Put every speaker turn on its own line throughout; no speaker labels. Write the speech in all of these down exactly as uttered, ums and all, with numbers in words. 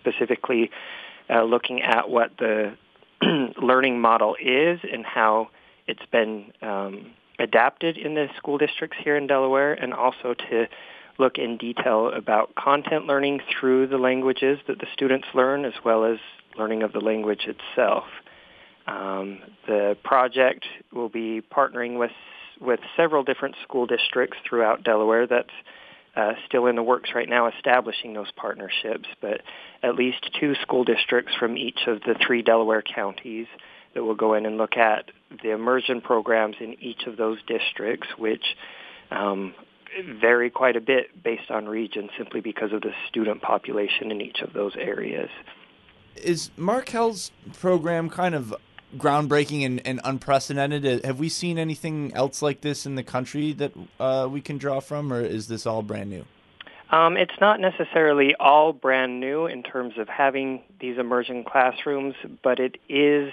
specifically uh, looking at what the learning model is and how it's been um, adapted in the school districts here in Delaware, and also to look in detail about content learning through the languages that the students learn, as well as learning of the language itself. Um, the project will be partnering with with several different school districts throughout Delaware. That's uh, still in the works right now, establishing those partnerships, but at least two school districts from each of the three Delaware counties that will go in and look at the immersion programs in each of those districts, which um, vary quite a bit based on region, simply because of the student population in each of those areas.
Is Markel's program kind of groundbreaking and, and unprecedented? Have we seen anything else like this in the country that uh, we can draw from, or is this all brand new?
Um, it's not necessarily all brand new in terms of having these immersion classrooms, but it is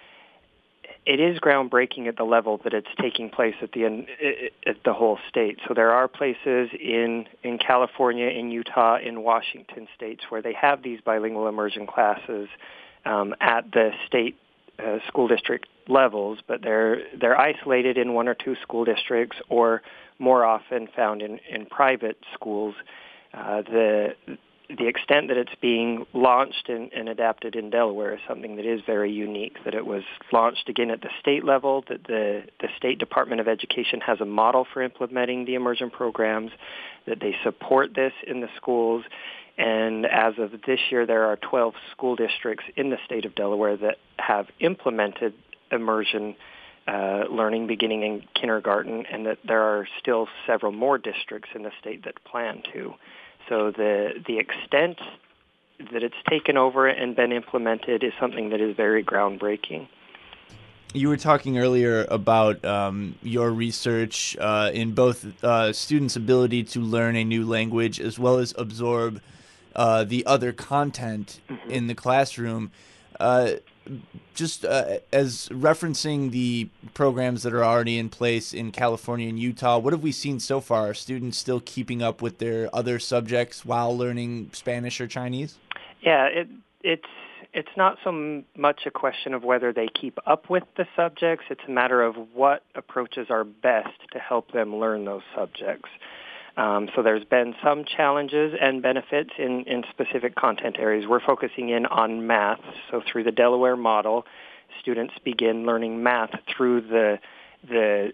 it is groundbreaking at the level that it's taking place at the at the whole state. So there are places in in California, in Utah, in Washington states where they have these bilingual immersion classes um, at the state uh, school district levels, but they're they're isolated in one or two school districts, or more often found in, in private schools. Uh, the the extent that it's being launched and, and adapted in Delaware is something that is very unique, that it was launched again at the state level, that the, the State Department of Education has a model for implementing the immersion programs, that they support this in the schools, and as of this year there are twelve school districts in the state of Delaware that have implemented immersion uh, learning beginning in kindergarten, and that there are still several more districts in the state that plan to. So the the extent that it's taken over and been implemented is something that is very groundbreaking.
You were talking earlier about um, your research uh, in both uh, students' ability to learn a new language as well as absorb uh, the other content mm-hmm. in the classroom. Uh, just uh, as referencing the programs that are already in place in California and Utah, what have we seen so far? Are students still keeping up with their other subjects while learning Spanish or Chinese?
Yeah, it, it's it's not so much a question of whether they keep up with the subjects. It's a matter of what approaches are best to help them learn those subjects. Um, so there's been some challenges and benefits in, in specific content areas. We're focusing in on math. So through the Delaware model, students begin learning math through the the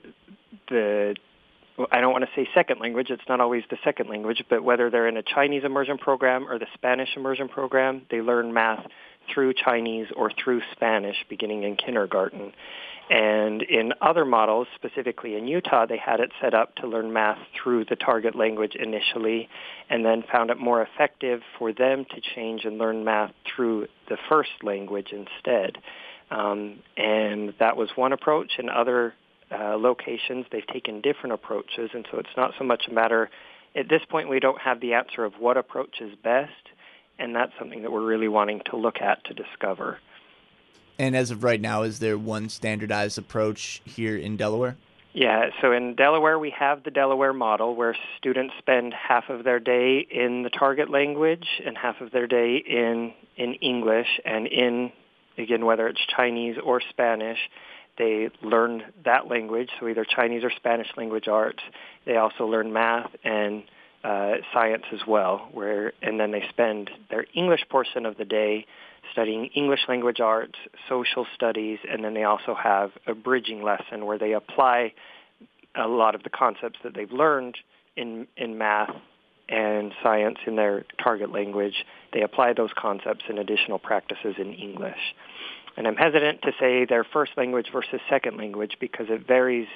the. I don't want to say second language. It's not always the second language, but whether they're in a Chinese immersion program or the Spanish immersion program, they learn math through Chinese or through Spanish beginning in kindergarten. And in other models, specifically in Utah, they had it set up to learn math through the target language initially, and then found it more effective for them to change and learn math through the first language instead. Um, and that was one approach. In other uh, locations, they've taken different approaches, and so it's not so much a matter, at this point we don't have the answer of what approach is best, and that's something that we're really wanting to look at to discover.
And as of right now, is there one standardized approach here in Delaware?
Yeah, so in Delaware, we have the Delaware model where students spend half of their day in the target language and half of their day in, in English. And in, again, whether it's Chinese or Spanish, they learn that language, so either Chinese or Spanish language arts. They also learn math and uh, science as well, where and then they spend their English portion of the day studying English language arts, social studies, and then they also have a bridging lesson where they apply a lot of the concepts that they've learned in, in math and science in their target language. They apply those concepts in additional practices in English. And I'm hesitant to say their first language versus second language because it varies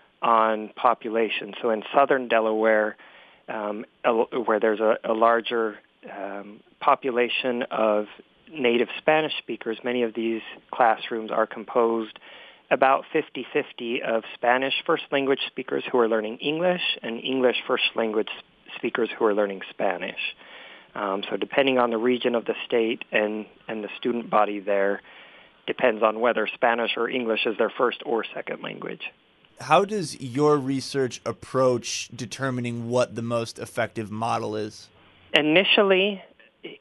on population. So in southern Delaware, um, where there's a, a larger um, population of native Spanish speakers, many of these classrooms are composed about fifty-fifty of Spanish first language speakers who are learning English and English first language speakers who are learning Spanish. Um, so depending on the region of the state and, and the student body there, depends on whether Spanish or English is their first or second language.
How does your research approach determining what the most effective model is?
Initially,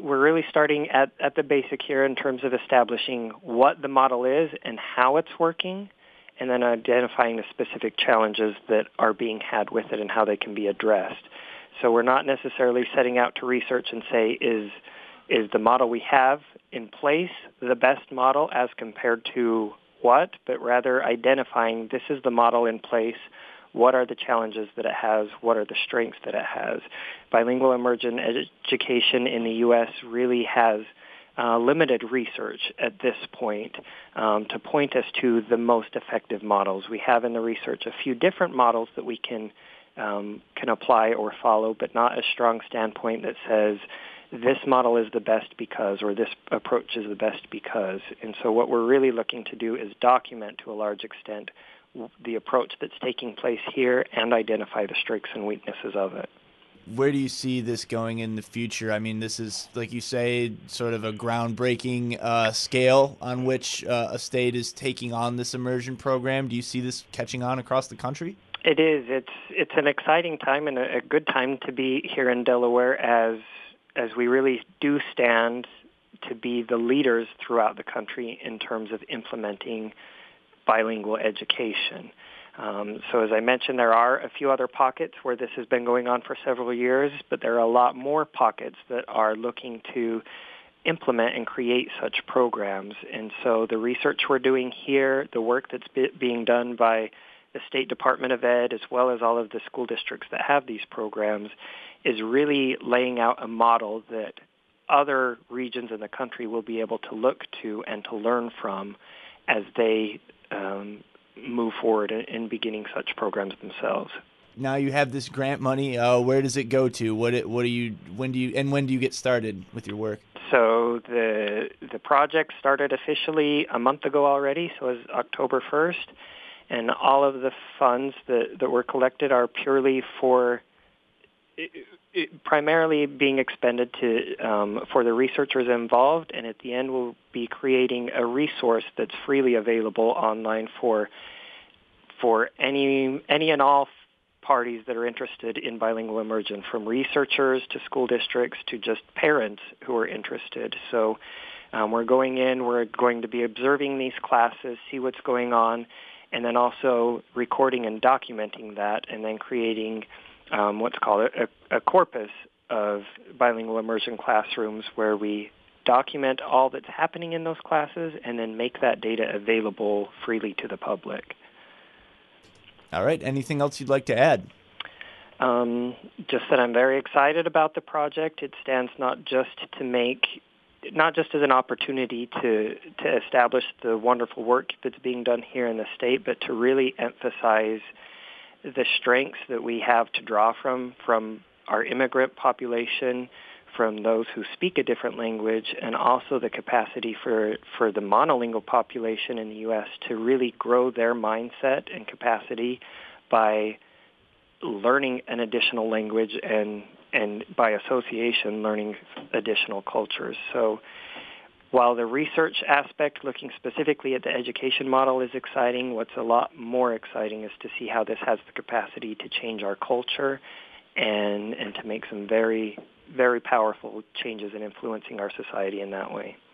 we're really starting at, at the basic here in terms of establishing what the model is and how it's working, and then identifying the specific challenges that are being had with it and how they can be addressed. So we're not necessarily setting out to research and say, is is the model we have in place the best model as compared to what, but rather identifying this is the model in place, what are the challenges that it has, what are the strengths that it has. Bilingual emergent education in the U S really has uh, limited research at this point um, to point us to the most effective models. We have in the research a few different models that we can um, can apply or follow, but not a strong standpoint that says this model is the best because, or this approach is the best because. And so what we're really looking to do is document to a large extent the approach that's taking place here and identify the strengths and weaknesses of it.
Where do you see this going in the future? I mean, this is, like you say, sort of a groundbreaking uh, scale on which uh, a state is taking on this immersion program. Do you see this catching on across the country?
It is. It's it's an exciting time and a, a good time to be here in Delaware as as we really do stand to be the leaders throughout the country in terms of implementing bilingual education. Um, so as I mentioned, there are a few other pockets where this has been going on for several years, but there are a lot more pockets that are looking to implement and create such programs. And so the research we're doing here, the work that's be- being done by the State Department of Ed, as well as all of the school districts that have these programs, is really laying out a model that other regions in the country will be able to look to and to learn from as they um, move forward in, in beginning such programs themselves.
Now you have this grant money. Uh, where does it go to? What it, what do you when do you and when do you get started with your work?
So the the project started officially a month ago already. So it was October first, and all of the funds that that were collected are purely for It, it, primarily being expended to um, for the researchers involved, and at the end we'll be creating a resource that's freely available online for for any any and all parties that are interested in bilingual immersion, from researchers to school districts to just parents who are interested. So um, we're going in, we're going to be observing these classes, see what's going on, and then also recording and documenting that, and then creating Um, what's called a, a corpus of bilingual immersion classrooms where we document all that's happening in those classes and then make that data available freely to the public.
All right. Anything else you'd like to add?
Um, just that I'm very excited about the project. It stands not just to make, not just as an opportunity to, to establish the wonderful work that's being done here in the state, but to really emphasize the strengths that we have to draw from, from our immigrant population, from those who speak a different language, and also the capacity for, for the monolingual population in the U S to really grow their mindset and capacity by learning an additional language and, and by association, learning additional cultures. So while the research aspect, looking specifically at the education model, is exciting, what's a lot more exciting is to see how this has the capacity to change our culture and, and to make some very, very powerful changes in influencing our society in that way.